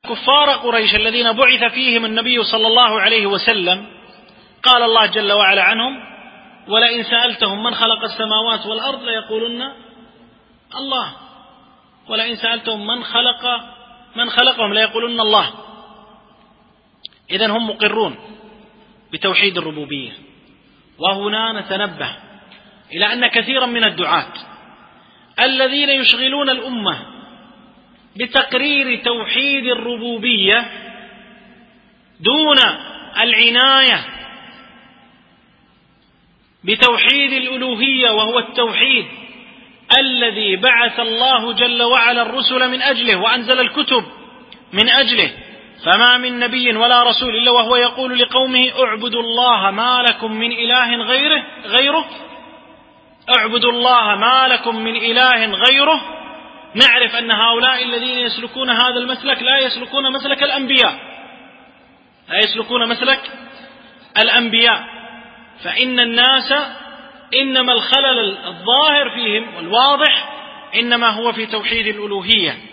كفار قريش الذين بعث فيهم النبي صلى الله عليه وسلم قال الله جل وعلا عنهم: ولئن سألتهم من خلق السماوات والأرض ليقولن الله، ولئن سألتهم من خلقهم ليقولن الله. إذن هم مقرون بتوحيد الربوبية. وهنا نتنبه إلى أن كثيرا من الدعاة الذين يشغلون الأمة بتقرير توحيد الربوبية دون العناية بتوحيد الألوهية، وهو التوحيد الذي بعث الله جل وعلا الرسل من أجله وأنزل الكتب من أجله. فما من نبي ولا رسول إلا وهو يقول لقومه: اعبدوا الله ما لكم من إله غيره، اعبدوا الله ما لكم من إله غيره. نعرف أن هؤلاء الذين يسلكون هذا المسلك لا يسلكون مسلك الأنبياء، فإن الناس إنما الخلل الظاهر فيهم والواضح إنما هو في توحيد الألوهية.